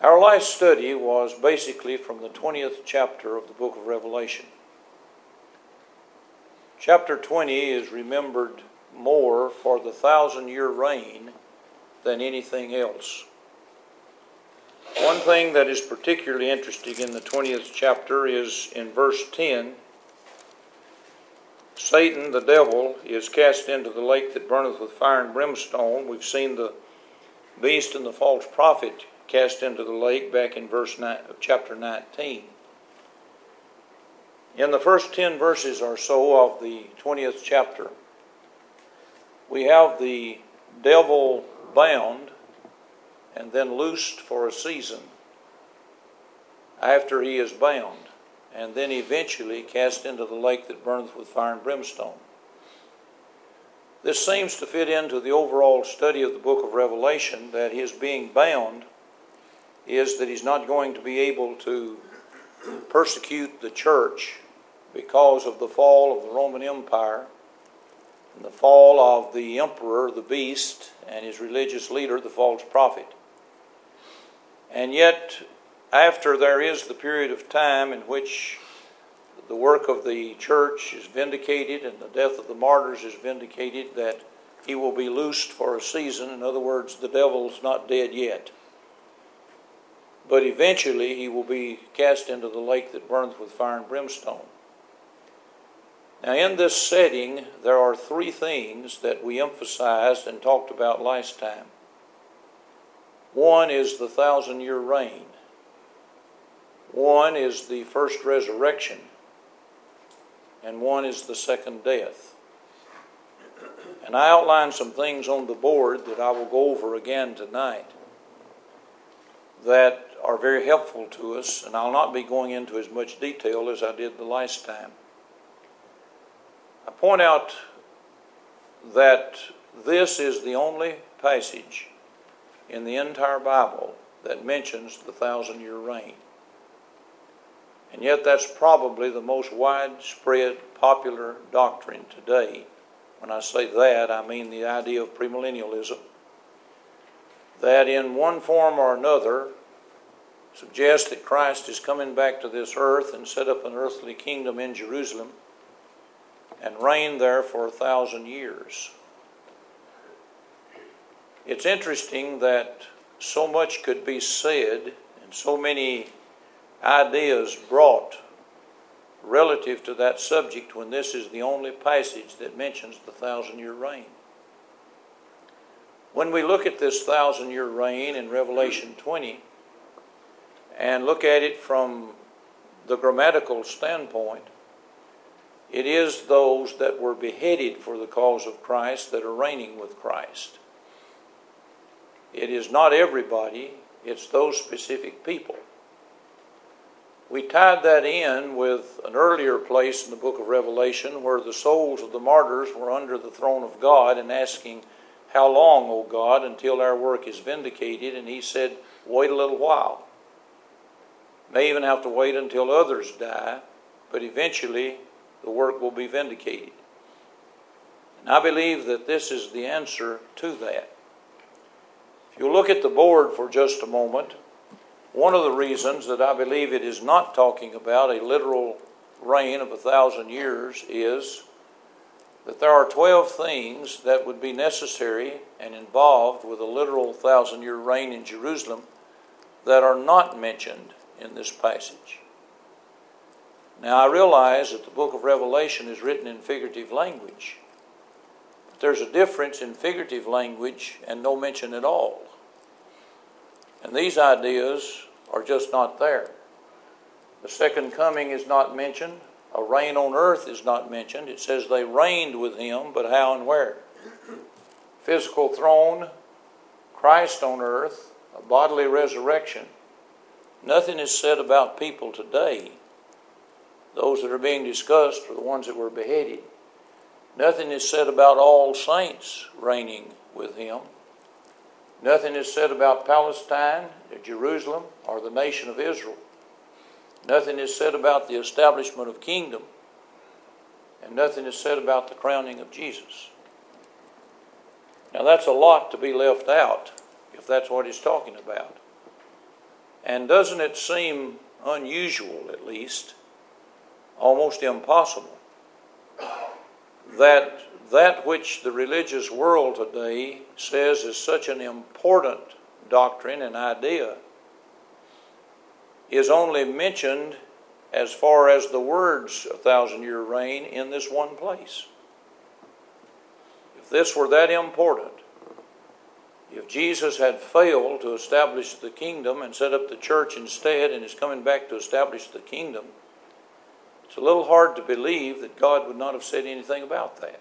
Our last study was basically from the 20th chapter of the book of Revelation. Chapter 20 is remembered more for the 1,000-year reign than anything else. One thing that is particularly interesting in the 20th chapter is in verse 10, Satan, the devil, is cast into the lake that burneth with fire and brimstone. We've seen the beast and the false prophet cast into the lake back in chapter 19. In the first 10 verses or so of the 20th chapter, we have the devil bound and then loosed for a season after he is bound, and then eventually cast into the lake that burneth with fire and brimstone. This seems to fit into the overall study of the book of Revelation, that his being bound is that he's not going to be able to persecute the church because of the fall of the Roman Empire and the fall of the emperor, the beast, and his religious leader, the false prophet. And yet, after there is the period of time in which the work of the church is vindicated and the death of the martyrs is vindicated, that he will be loosed for a season. In other words, the devil's not dead yet. But eventually he will be cast into the lake that burneth with fire and brimstone. Now, in this setting, there are three things that we emphasized and talked about last time. One is the 1,000-year reign. One is the first resurrection. And one is the second death. And I outlined some things on the board that I will go over again tonight that are very helpful to us, and I'll not be going into as much detail as I did the last time. I point out that this is the only passage in the entire Bible that mentions the 1,000-year reign. And yet that's probably the most widespread popular doctrine today. When I say that, I mean the idea of premillennialism, that in one form or another suggests that Christ is coming back to this earth and set up an earthly kingdom in Jerusalem and reign there for 1,000 years. It's interesting that so much could be said and so many ideas brought relative to that subject when this is the only passage that mentions the 1,000-year reign. When we look at this 1,000-year reign in Revelation 20 and look at it from the grammatical standpoint, it is those that were beheaded for the cause of Christ that are reigning with Christ. It is not everybody, it's those specific people. We tied that in with an earlier place in the book of Revelation where the souls of the martyrs were under the throne of God and asking, "How long, O God, until our work is vindicated?" And he said, "Wait a little while." May even have to wait until others die, but eventually the work will be vindicated. And I believe that this is the answer to that. If you look at the board for just a moment, one of the reasons that I believe it is not talking about a literal reign of 1,000 years is that there are 12 things that would be necessary and involved with a literal 1,000-year reign in Jerusalem that are not mentioned in this passage. Now, I realize that the book of Revelation is written in figurative language, but there's a difference in figurative language and no mention at all. And these ideas are just not there. The second coming is not mentioned. A reign on earth is not mentioned. It says they reigned with him, but how and where? Physical throne, Christ on earth, a bodily resurrection. Nothing is said about people today. Those that are being discussed are the ones that were beheaded. Nothing is said about all saints reigning with him. Nothing is said about Palestine, Jerusalem, or the nation of Israel. Nothing is said about the establishment of kingdom. And nothing is said about the crowning of Jesus. Now that's a lot to be left out, if that's what he's talking about. And doesn't it seem unusual, at least, almost impossible, that which the religious world today says is such an important doctrine and idea is only mentioned as far as the words 1,000-year reign in this one place? If this were that important, if Jesus had failed to establish the kingdom and set up the church instead and is coming back to establish the kingdom, it's a little hard to believe that God would not have said anything about that.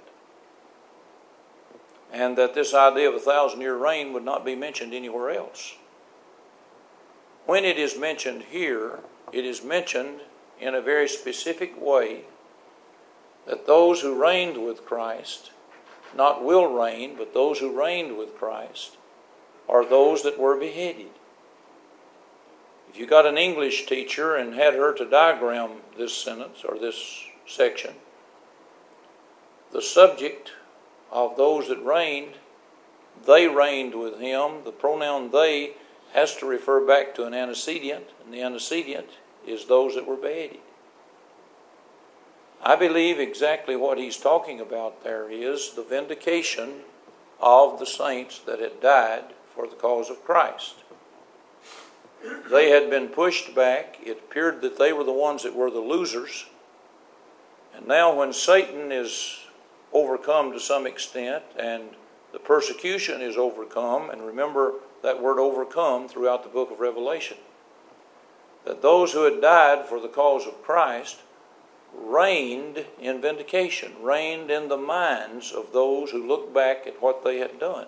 And that this idea of 1,000-year reign would not be mentioned anywhere else. When it is mentioned here, it is mentioned in a very specific way that those who reigned with Christ, not will reign, but those who reigned with Christ, are those that were beheaded. If you got an English teacher and had her to diagram this sentence or this section, the subject of those that reigned, they reigned with him. The pronoun they has to refer back to an antecedent, and the antecedent is those that were beheaded. I believe exactly what he's talking about there is the vindication of the saints that had died for the cause of Christ. They had been pushed back. It appeared that they were the ones that were the losers. And now when Satan is overcome to some extent and the persecution is overcome, and remember that word overcome throughout the book of Revelation, that those who had died for the cause of Christ reigned in vindication, reigned in the minds of those who looked back at what they had done.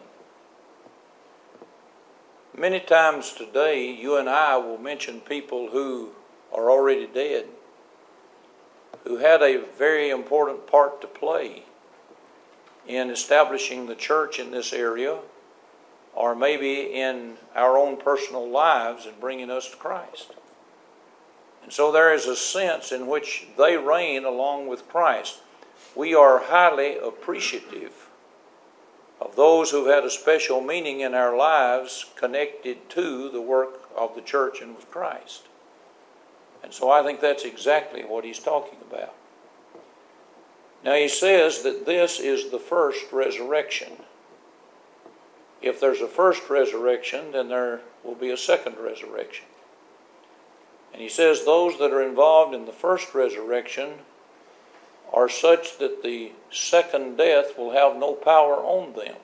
Many times today, you and I will mention people who are already dead, who had a very important part to play in establishing the church in this area, or maybe in our own personal lives and bringing us to Christ. And so there is a sense in which they reign along with Christ. We are highly appreciative of those who had a special meaning in our lives connected to the work of the church and with Christ. And so I think that's exactly what he's talking about. Now he says that this is the first resurrection. If there's a first resurrection, then there will be a second resurrection. And he says those that are involved in the first resurrection are such that the second death will have no power on them.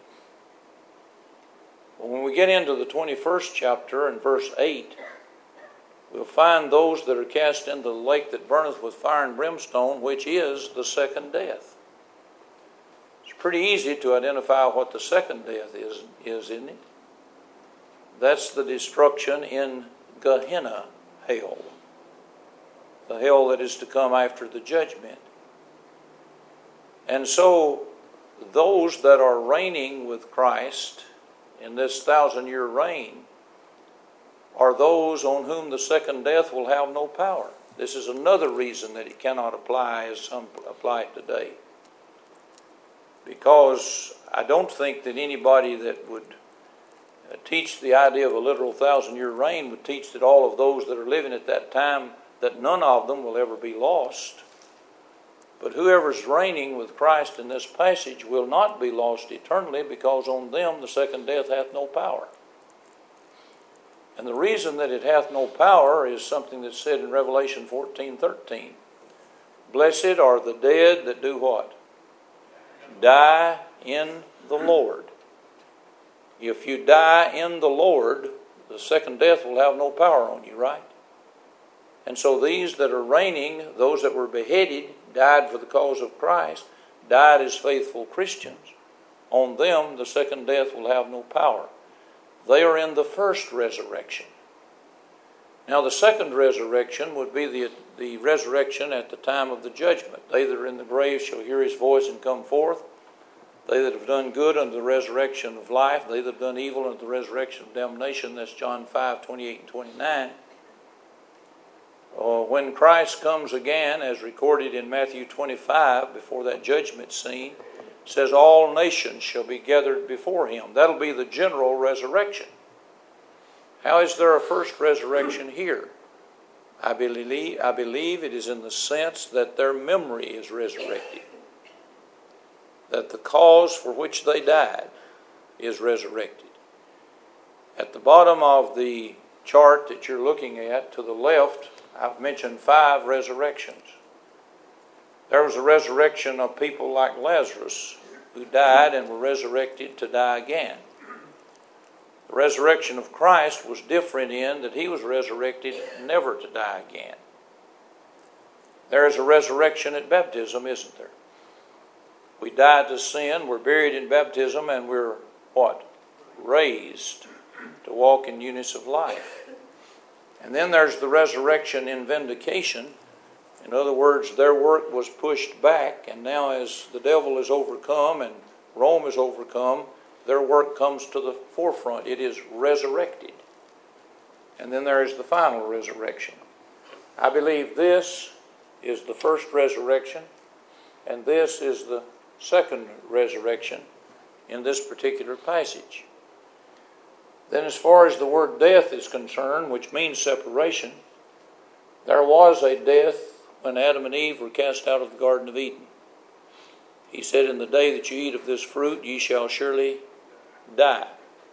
But when we get into the 21st chapter and verse 8, we'll find those that are cast into the lake that burneth with fire and brimstone, which is the second death. It's pretty easy to identify what the second death is, isn't it? That's the destruction in Gehenna hell, the hell that is to come after the judgment. And so those that are reigning with Christ in this 1,000-year reign are those on whom the second death will have no power. This is another reason that it cannot apply as some apply it today. Because I don't think that anybody that would teach the idea of a literal 1,000-year reign would teach that all of those that are living at that time, that none of them will ever be lost. But whoever's reigning with Christ in this passage will not be lost eternally, because on them the second death hath no power. And the reason that it hath no power is something that's said in Revelation 14:13. Blessed are the dead that do what? Die in the Lord. If you die in the Lord, the second death will have no power on you, right? And so these that are reigning, those that were beheaded, died for the cause of Christ, died as faithful Christians. On them, the second death will have no power. They are in the first resurrection. Now, the second resurrection would be the resurrection at the time of the judgment. They that are in the grave shall hear his voice and come forth. They that have done good unto the resurrection of life. They that have done evil unto the resurrection of damnation. That's John 5:28 and 29. When Christ comes again, as recorded in Matthew 25, before that judgment scene, it says all nations shall be gathered before him. That'll be the general resurrection. How is there a first resurrection here? I believe it is in the sense that their memory is resurrected, that the cause for which they died is resurrected. At the bottom of the chart that you're looking at, to the left, I've mentioned 5 resurrections. There was a resurrection of people like Lazarus, who died and were resurrected to die again. The resurrection of Christ was different in that he was resurrected never to die again. There is a resurrection at baptism, isn't there? We died to sin, we're buried in baptism, and we're what? Raised to walk in newness of life. And then there's the resurrection in vindication. In other words, their work was pushed back, and now as the devil is overcome and Rome is overcome, their work comes to the forefront. It is resurrected. And then there is the final resurrection. I believe this is the first resurrection, and this is the second resurrection in this particular passage. Then as far as the word death is concerned, which means separation, there was a death when Adam and Eve were cast out of the Garden of Eden. He said, in the day that you eat of this fruit, ye shall surely die.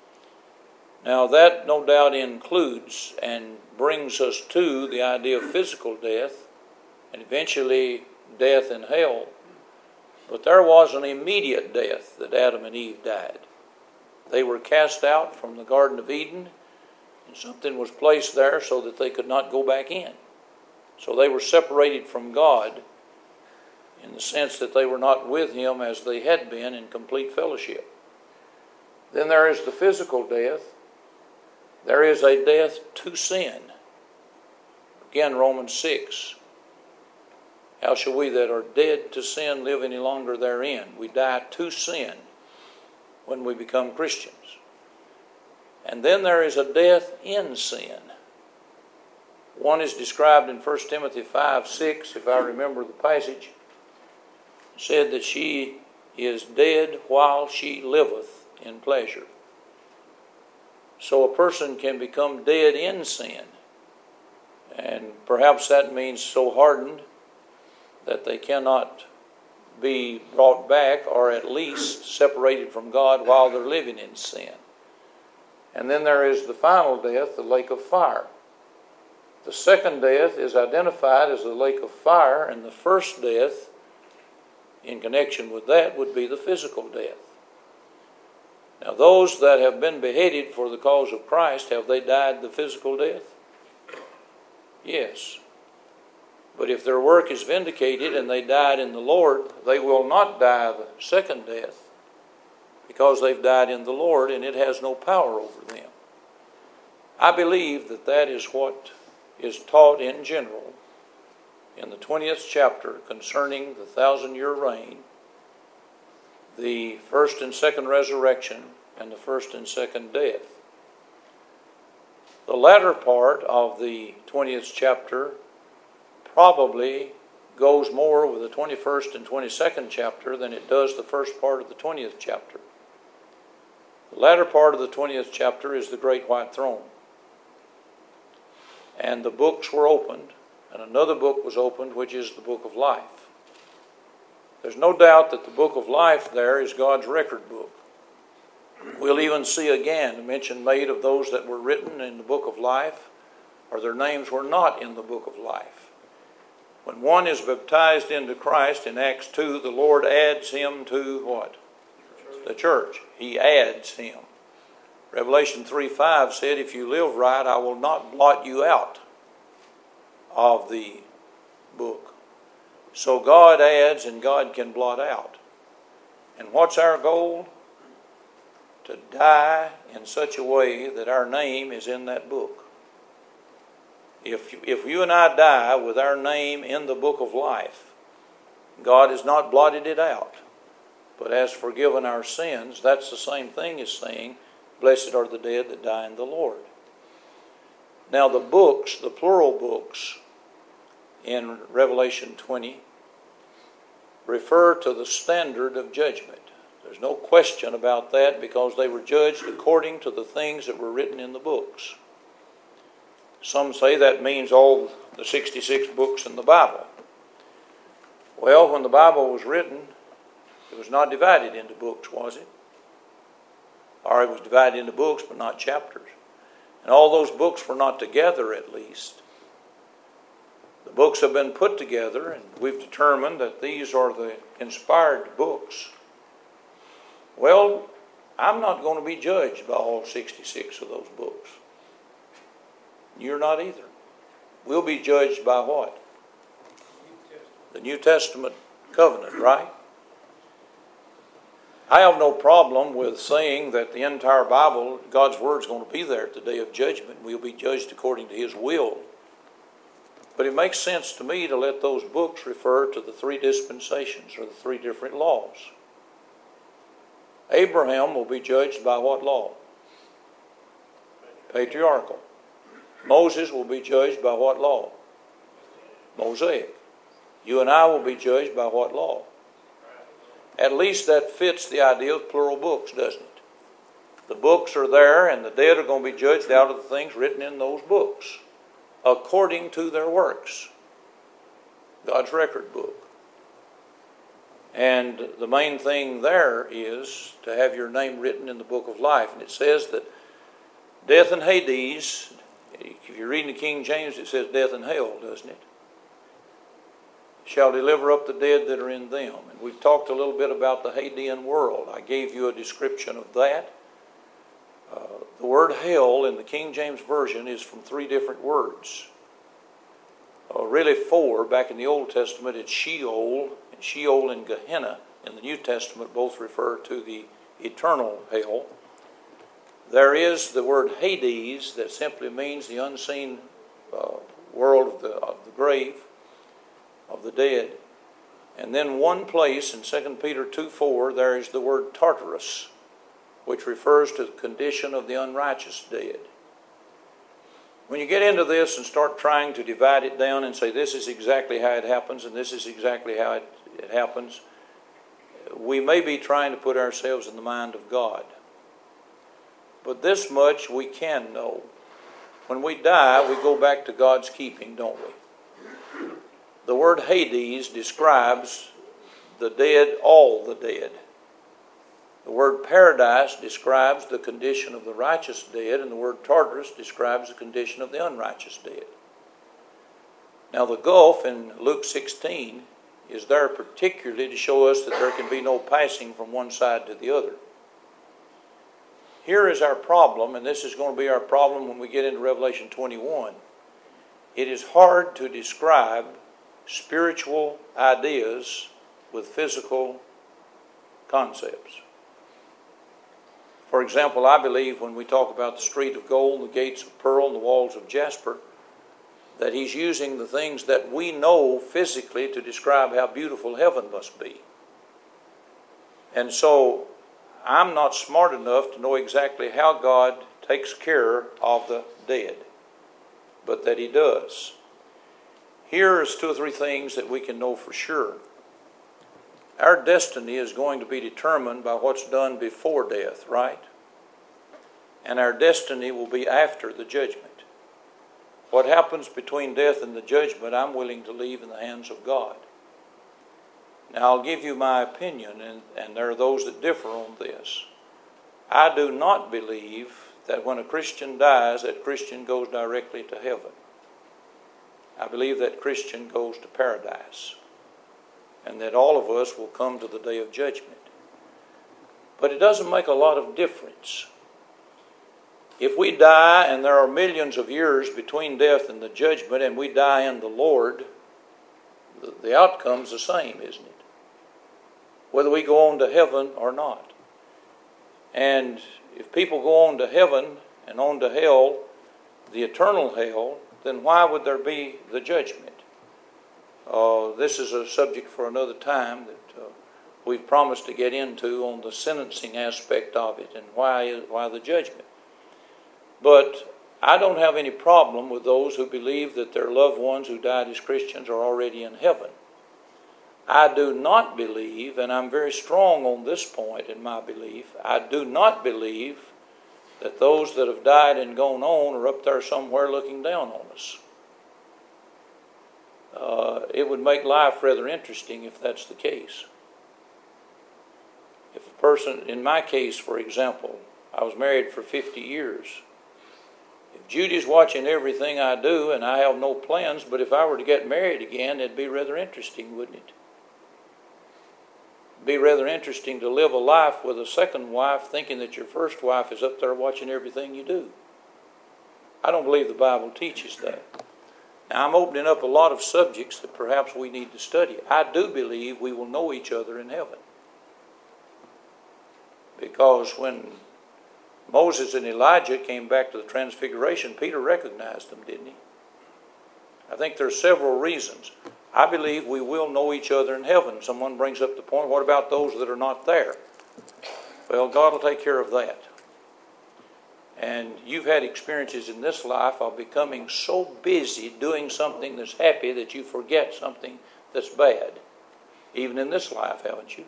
Now that no doubt includes and brings us to the idea of physical death and eventually death in hell. But there was an immediate death that Adam and Eve died. They were cast out from the Garden of Eden, and something was placed there so that they could not go back in. So they were separated from God in the sense that they were not with him as they had been in complete fellowship. Then there is the physical death. There is a death to sin. Again, Romans 6. How shall we that are dead to sin live any longer therein? We die to sin when we become Christians. And then there is a death in sin. One is described in 1 Timothy 5:6, if I remember the passage. It said that she is dead while she liveth in pleasure. So a person can become dead in sin. And perhaps that means so hardened that they cannot be brought back, or at least separated from God while they're living in sin. And then there is the final death, the lake of fire. The second death is identified as the lake of fire, and the first death in connection with that would be the physical death. Now those that have been beheaded for the cause of Christ, have they died the physical death? Yes. But if their work is vindicated and they died in the Lord, they will not die the second death, because they've died in the Lord and it has no power over them. I believe that that is what is taught in general in the 20th chapter concerning the 1,000-year reign, the first and second resurrection, and the first and second death. The latter part of the 20th chapter probably goes more with the 21st and 22nd chapter than it does the first part of the 20th chapter. The latter part of the 20th chapter is the great white throne. And the books were opened, and another book was opened, which is the book of life. There's no doubt that the book of life there is God's record book. We'll even see again a mention made of those that were written in the book of life, or their names were not in the book of life. When one is baptized into Christ in Acts 2, the Lord adds him to what? The church. He adds him. Revelation 3:5 said, if you live right, I will not blot you out of the book. So God adds and God can blot out. And what's our goal? To die in such a way that our name is in that book. If you and I die with our name in the book of life, God has not blotted it out, but has forgiven our sins. That's the same thing as saying, blessed are the dead that die in the Lord. Now the books, the plural books in Revelation 20, refer to the standard of judgment. There's no question about that, because they were judged according to the things that were written in the books. Some say that means all the 66 books in the Bible. Well, when the Bible was written, it was not divided into books, was it? Or it was divided into books, but not chapters. And all those books were not together, at least. The books have been put together, and we've determined that these are the inspired books. Well, I'm not going to be judged by all 66 of those books. You're not either. We'll be judged by what? The New Testament covenant, right? I have no problem with saying that the entire Bible, God's Word, is going to be there at the day of judgment. We'll be judged according to His will. But it makes sense to me to let those books refer to the three dispensations or the three different laws. Abraham will be judged by what law? Patriarchal. Moses will be judged by what law? Mosaic. You and I will be judged by what law? At least that fits the idea of plural books, doesn't it? The books are there, and the dead are going to be judged out of the things written in those books, according to their works. God's record book. And the main thing there is to have your name written in the book of life. And it says that death and Hades, if you're reading the King James, it says death and hell, doesn't it? Shall deliver up the dead that are in them. And we've talked a little bit about the Hadean world. I gave you a description of that. The word hell in the King James Version is from three different words. Really four. Back in the Old Testament, it's Sheol, and Sheol and Gehenna in the New Testament both refer to the eternal hell. There is the word Hades that simply means the unseen world of the grave, of the dead. And then one place in 2 Peter 2:4, there is the word Tartarus, which refers to the condition of the unrighteous dead. When you get into this and start trying to divide it down and say this is exactly how it happens and this is exactly how it happens, we may be trying to put ourselves in the mind of God. But this much we can know. When we die, we go back to God's keeping, don't we? The word Hades describes the dead, all the dead. The word paradise describes the condition of the righteous dead, and the word Tartarus describes the condition of the unrighteous dead. Now the gulf in Luke 16 is there particularly to show us that there can be no passing from one side to the other. Here is our problem, and this is going to be our problem when we get into Revelation 21. It is hard to describe spiritual ideas with physical concepts. For example, I believe when we talk about the street of gold, the gates of pearl, and the walls of jasper, that he's using the things that we know physically to describe how beautiful heaven must be. And so I'm not smart enough to know exactly how God takes care of the dead, but that He does. Here's two or three things that we can know for sure. Our destiny is going to be determined by what's done before death, right? And our destiny will be after the judgment. What happens between death and the judgment, I'm willing to leave in the hands of God. Now, I'll give you my opinion, and there are those that differ on this. I do not believe that when a Christian dies, that Christian goes directly to heaven. I believe that Christian goes to paradise, and that all of us will come to the day of judgment. But it doesn't make a lot of difference. If we die and there are millions of years between death and the judgment, and we die in the Lord, the outcome's the same, isn't it? Whether we go on to heaven or not. And if people go on to heaven and on to hell, the eternal hell, then why would there be the judgment? This is a subject for another time that we've promised to get into on the sentencing aspect of it and why the judgment. But I don't have any problem with those who believe that their loved ones who died as Christians are already in heaven. I do not believe, and I'm very strong on this point in my belief, I do not believe that those that have died and gone on are up there somewhere looking down on us. It would make life rather interesting if that's the case. If a person, in my case, for example, I was married for 50 years. If Judy's watching everything I do and I have no plans, but if I were to get married again, it'd be rather interesting, wouldn't it? It'd be rather interesting to live a life with a second wife thinking that your first wife is up there watching everything you do. I don't believe the Bible teaches that. Now, I'm opening up a lot of subjects that perhaps we need to study. I do believe we will know each other in heaven. Because when Moses and Elijah came back to the Transfiguration, Peter recognized them, didn't he? I think there's several reasons. I believe we will know each other in heaven. Someone brings up the point, what about those that are not there? Well, God will take care of that. And you've had experiences in this life of becoming so busy doing something that's happy that you forget something that's bad. Even in this life, haven't you?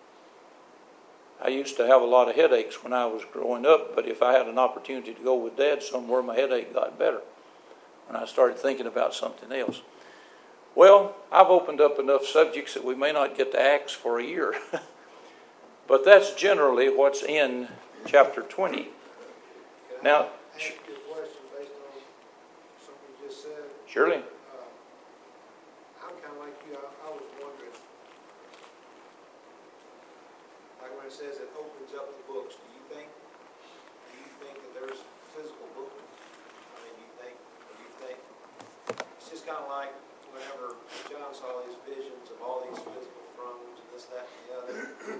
I used to have a lot of headaches when I was growing up, but if I had an opportunity to go with Dad somewhere, my headache got better when I started thinking about something else. Well, I've opened up enough subjects that we may not get to Acts for a year. But that's generally what's in chapter 20. Now, ask you a question based on something you just said? Surely. I'm kind of like you. I was wondering, like when it says it opens up the books, do you think that there's physical books? I mean, do you think it's just kind of like whenever John saw these visions of all these physical thrones and this, that, and the other.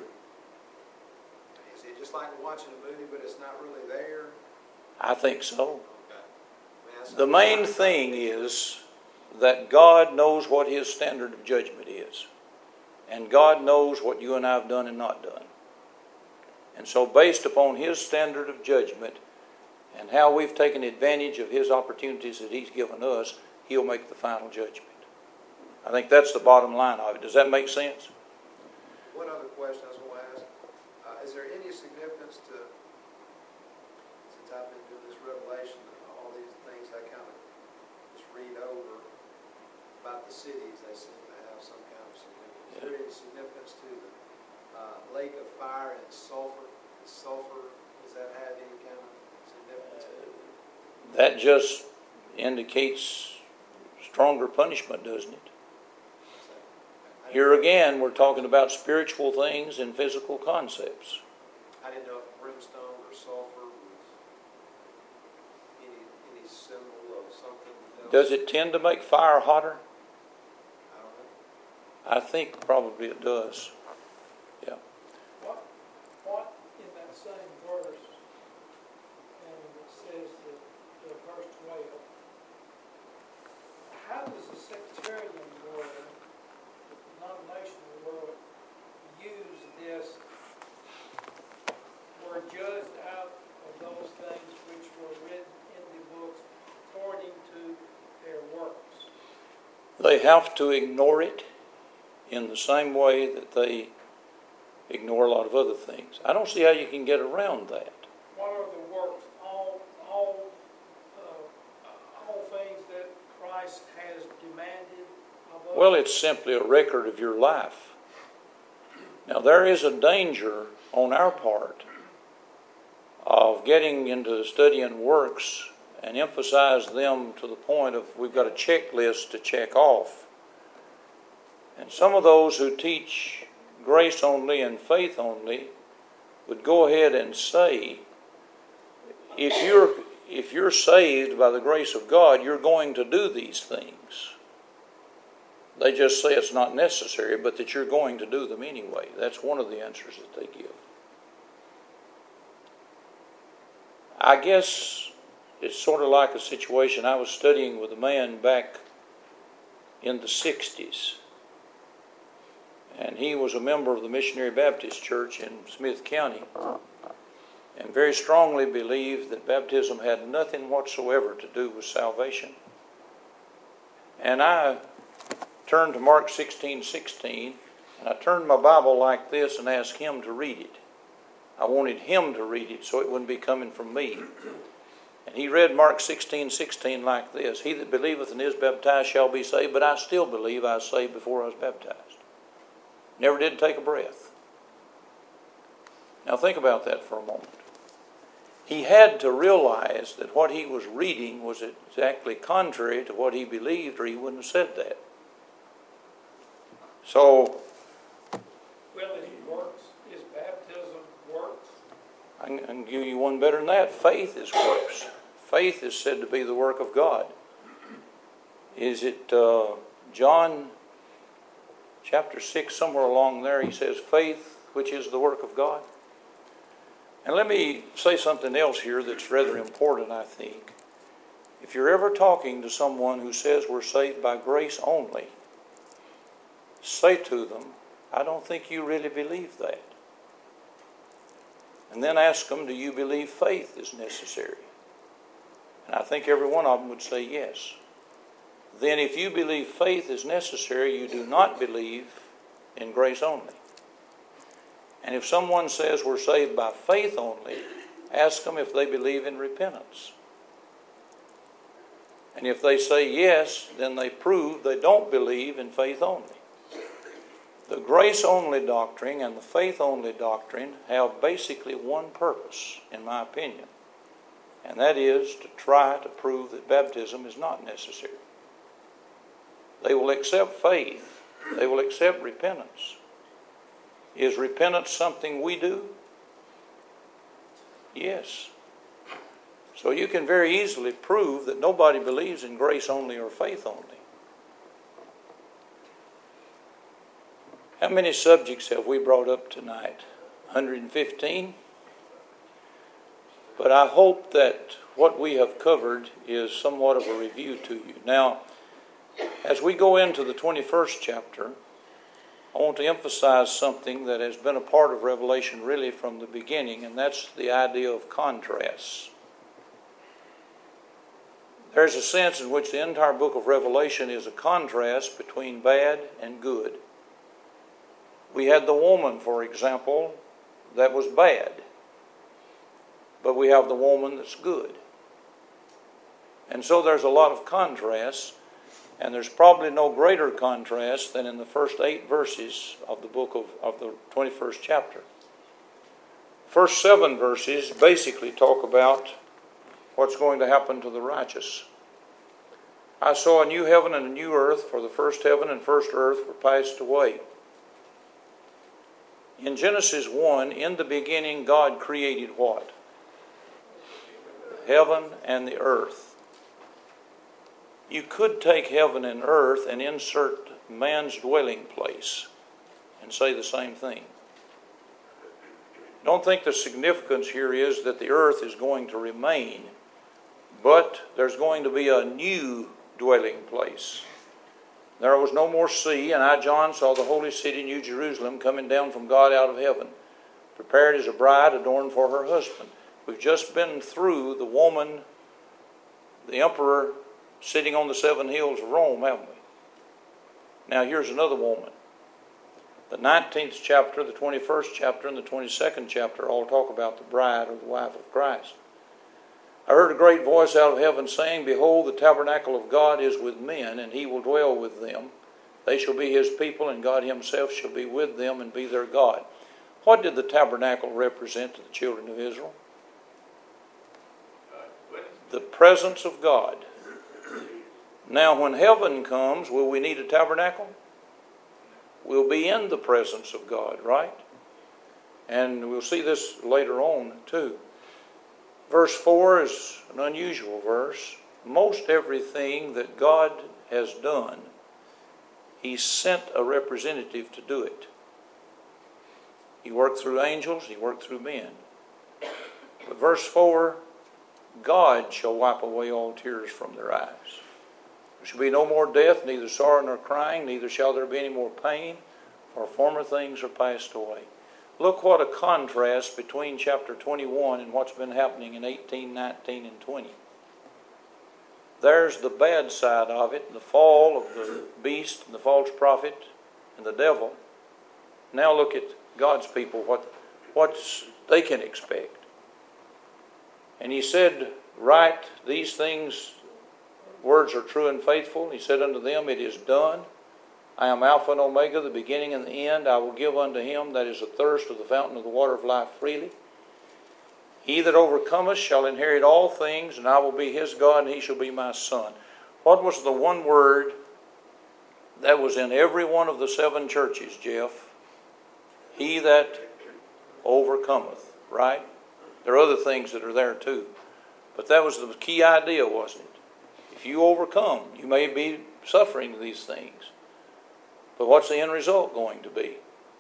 Is it just like watching a movie, but it's not really there? I think so. Okay. The main thing is that God knows what His standard of judgment is. And God knows what you and I have done and not done. And so based upon His standard of judgment and how we've taken advantage of His opportunities that He's given us, He'll make the final judgment. I think that's the bottom line of it. Does that make sense? One other question I was going to ask. Is there any significance to, since I've been doing this revelation and all these things I kind of just read over about the cities, they seem to have some kind of significance. Is there any significance to the lake of fire and sulfur? The sulfur, does that have any kind of significance? That just indicates stronger punishment, doesn't it? Here again, we're talking about spiritual things and physical concepts. I didn't know if brimstone or sulfur was any symbol of something else. Does it tend to make fire hotter? I don't know. I think probably it does. Yeah. What in that same verse, and it says that verse 12, how does the sectarian world, the denominational world, use this, were judged out of those things which were written in the books according to their works? They have to ignore it in the same way that they ignore a lot of other things. I don't see how you can get around that. What are the works? All things that Christ has demanded of us? Well, it's simply a record of your life. Now, there is a danger on our part of getting into studying works and emphasize them to the point of we've got a checklist to check off. And some of those who teach grace only and faith only would go ahead and say, if you're saved by the grace of God, you're going to do these things. They just say it's not necessary, but that you're going to do them anyway. That's one of the answers that they give. I guess it's sort of like a situation. I was studying with a man back in the 60s. And he was a member of the Missionary Baptist Church in Smith County. And very strongly believed that baptism had nothing whatsoever to do with salvation. And I turned to Mark 16:16, and I turned my Bible like this and asked him to read it. I wanted him to read it so it wouldn't be coming from me. And he read Mark 16:16 like this: "He that believeth and is baptized shall be saved, but I still believe I was saved before I was baptized." Never did take a breath. Now think about that for a moment. He had to realize that what he was reading was exactly contrary to what he believed, or he wouldn't have said that. So, Well, it works. Is baptism works? I can give you one better than that. Faith is works. Faith is said to be the work of God. Is it John chapter 6, somewhere along there, he says, faith, which is the work of God? And let me say something else here that's rather important, I think. If you're ever talking to someone who says we're saved by grace only, say to them, I don't think you really believe that. And then ask them, do you believe faith is necessary? And I think every one of them would say yes. Then if you believe faith is necessary, you do not believe in grace only. And if someone says we're saved by faith only, ask them if they believe in repentance. And if they say yes, then they prove they don't believe in faith only. The grace only doctrine and the faith only doctrine have basically one purpose, in my opinion. And that is to try to prove that baptism is not necessary. They will accept faith. They will accept repentance. Is repentance something we do? Yes. So you can very easily prove that nobody believes in grace only or faith only. How many subjects have we brought up tonight? 115? But I hope that what we have covered is somewhat of a review to you. Now, as we go into the 21st chapter, I want to emphasize something that has been a part of Revelation really from the beginning, and that's the idea of contrasts. There's a sense in which the entire book of Revelation is a contrast between bad and good. We had the woman, for example, that was bad, but we have the woman that's good. And so there's a lot of contrasts. And there's probably no greater contrast than in the first 8 verses of the book of the 21st chapter. First 7 verses basically talk about what's going to happen to the righteous. I saw a new heaven and a new earth, for the first heaven and first earth were passed away. In Genesis 1, in the beginning God created what? Heaven and the earth. You could take heaven and earth and insert man's dwelling place and say the same thing. I don't think the significance here is that the earth is going to remain, but there's going to be a new dwelling place. There was no more sea, and I, John, saw the holy city, New Jerusalem, coming down from God out of heaven, prepared as a bride adorned for her husband. We've just been through the woman, the emperor, sitting on the 7 hills of Rome, haven't we? Now here's another woman. The 19th chapter, the 21st chapter, and the 22nd chapter all talk about the bride or the wife of Christ. I heard a great voice out of heaven saying, Behold, the tabernacle of God is with men, and he will dwell with them. They shall be his people, and God himself shall be with them and be their God. What did the tabernacle represent to the children of Israel? The presence of God. Now, when heaven comes, will we need a tabernacle? We'll be in the presence of God, right? And we'll see this later on, too. Verse 4 is an unusual verse. Most everything that God has done, he sent a representative to do it. He worked through angels, he worked through men. But verse 4, God shall wipe away all tears from their eyes. There shall be no more death, neither sorrow nor crying, neither shall there be any more pain, for former things are passed away. Look what a contrast between chapter 21 and what's been happening in 18, 19, and 20. There's the bad side of it, the fall of the beast and the false prophet and the devil. Now look at God's people, what's they can expect. And he said, write these things, words are true and faithful. He said unto them, it is done. I am Alpha and Omega, the beginning and the end. I will give unto him that is athirst of the fountain of the water of life freely. He that overcometh shall inherit all things, and I will be his God, and he shall be my son. What was the one word that was in every one of the 7 churches, Jeff? He that overcometh, right? There are other things that are there too. But that was the key idea, wasn't it? If you overcome, you may be suffering these things. But what's the end result going to be?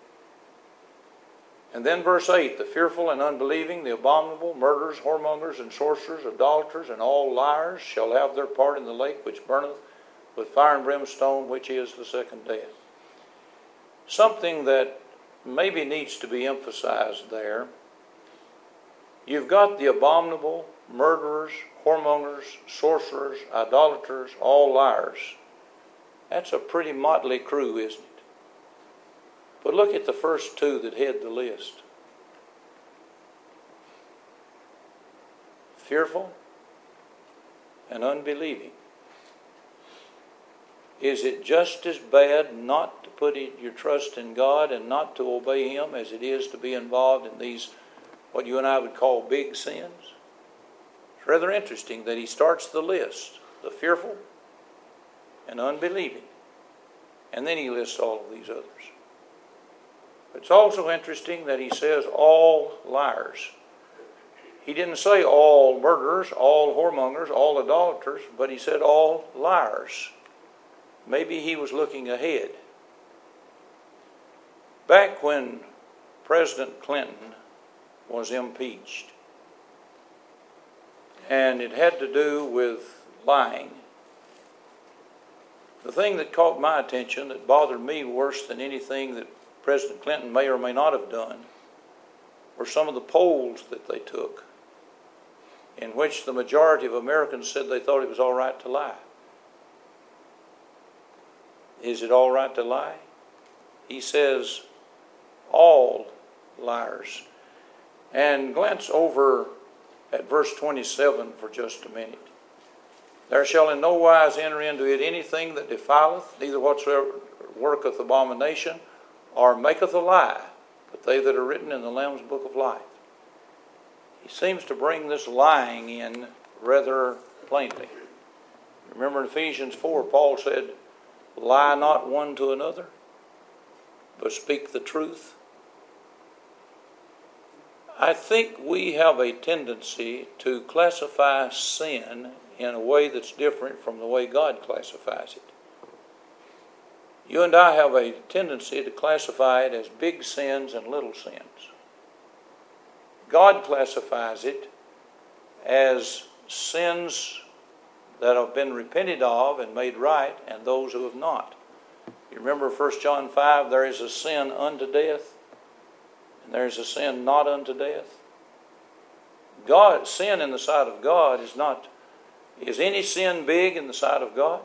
And then verse 8, the fearful and unbelieving, the abominable, murderers, whoremongers, and sorcerers, idolaters, and all liars shall have their part in the lake which burneth with fire and brimstone, which is the second death. Something that maybe needs to be emphasized there. You've got the abominable, murderers, whoremongers, sorcerers, idolaters, all liars. That's a pretty motley crew, isn't it? But look at the first 2 that head the list. Fearful and unbelieving. Is it just as bad not to put your trust in God and not to obey him as it is to be involved in these, what you and I would call big sins? It's rather interesting that he starts the list, the fearful and unbelieving. And then he lists all of these others. It's also interesting that he says all liars. He didn't say all murderers, all whoremongers, all idolaters, but he said all liars. Maybe he was looking ahead. Back when President Clinton was impeached, and it had to do with lying, the thing that caught my attention, that bothered me worse than anything that President Clinton may or may not have done, were some of the polls that they took, in which the majority of Americans said they thought it was all right to lie. Is it all right to lie? He says all liars. And glance over at verse 27 for just a minute. There shall in no wise enter into it anything that defileth, neither whatsoever worketh abomination, or maketh a lie, but they that are written in the Lamb's book of life. He seems to bring this lying in rather plainly. Remember in Ephesians 4, Paul said, lie not one to another, but speak the truth. I think we have a tendency to classify sin in a way that's different from the way God classifies it. You and I have a tendency to classify it as big sins and little sins. God classifies it as sins that have been repented of and made right, and those who have not. You remember 1 John 5, there is a sin unto death, and there is a sin not unto death. Sin in the sight of God is not. Is any sin big in the sight of God?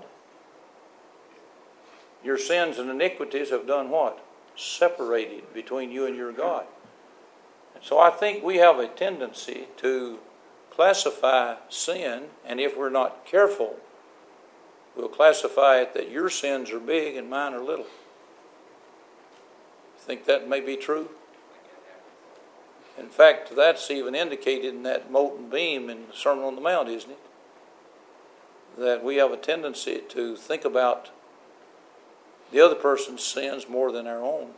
Your sins and iniquities have done what? Separated between you and your God. And so I think we have a tendency to classify sin, and if we're not careful, we'll classify it that your sins are big and mine are little. Think that may be true? In fact, that's even indicated in that molten beam in the Sermon on the Mount, isn't it? That we have a tendency to think about the other person's sins more than our own.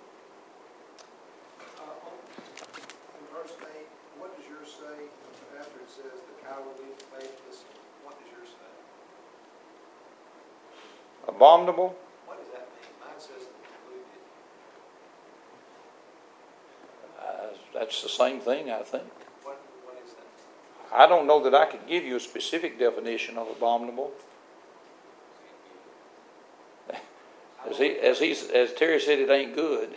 In verse 8, what does yours say after it says the cowardly, faithless? What does yours say? Abominable? What does that mean? Mine says deluded. That's the same thing, I think. What is that? I don't know that I could give you a specific definition of abominable. As Terry said, it ain't good.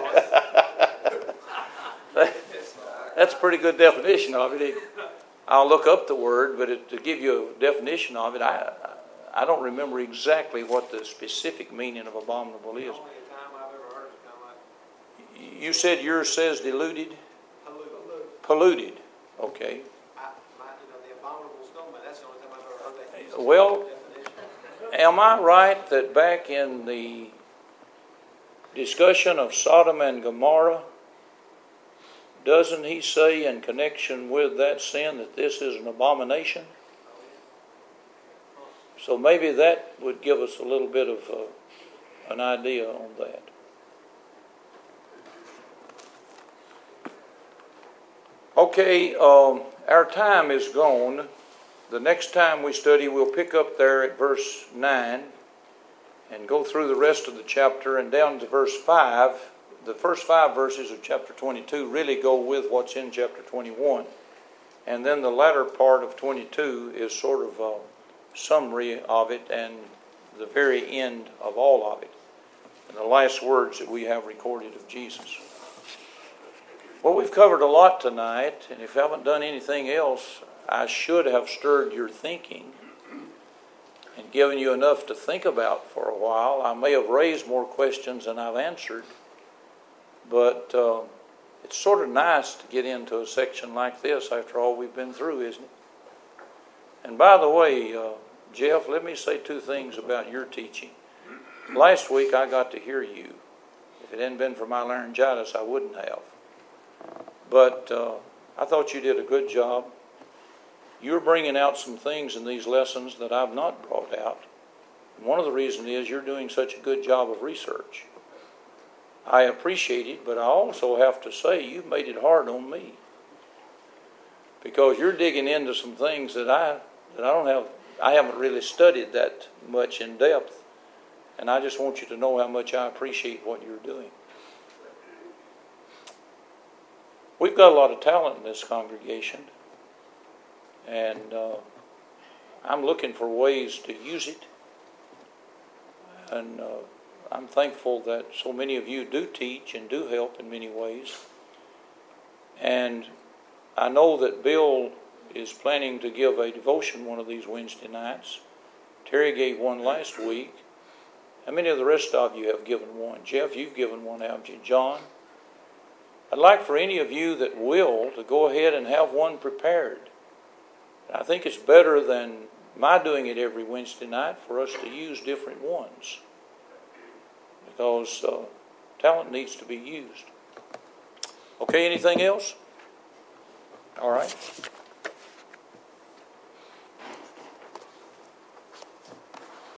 That's a pretty good definition of it. I'll look up the word, but to give you a definition of it, I don't remember exactly what the specific meaning of abominable is. The only time I've ever heard it come up. You said yours says deluded? Hallucination. polluted, okay? The abominable snowman, that's the only time I've ever heard that used. Well, Definition. am I right that back in the discussion of Sodom and Gomorrah, doesn't he say in connection with that sin that this is an abomination? So maybe that would give us a little bit of an idea on that. Okay, our time is gone. The next time we study, we'll pick up there at verse 9 and go through the rest of the chapter and down to verse 5. The first 5 verses of chapter 22 really go with what's in chapter 21. And then the latter part of 22 is sort of a summary of it and the very end of all of it. And the last words that we have recorded of Jesus. Well, we've covered a lot tonight, and if I haven't done anything else, I should have stirred your thinking and given you enough to think about for a while. I may have raised more questions than I've answered, but it's sort of nice to get into a section like this after all we've been through, isn't it? And by the way, Jeff, let me say 2 things about your teaching. Last week I got to hear you. If it hadn't been for my laryngitis, I wouldn't have. But I thought you did a good job. You're bringing out some things in these lessons that I've not brought out. And one of the reasons is you're doing such a good job of research. I appreciate it, but I also have to say you've made it hard on me. Because you're digging into some things that I haven't really studied that much in depth. And I just want you to know how much I appreciate what you're doing. We've got a lot of talent in this congregation, and I'm looking for ways to use it. And I'm thankful that so many of you do teach and do help in many ways. And I know that Bill is planning to give a devotion one of these Wednesday nights. Terry gave one last week. How many of the rest of you have given one? Jeff, you've given one, haven't you? John? I'd like for any of you that will to go ahead and have one prepared. I think it's better than my doing it every Wednesday night for us to use different ones. Because talent needs to be used. Okay, anything else? All right.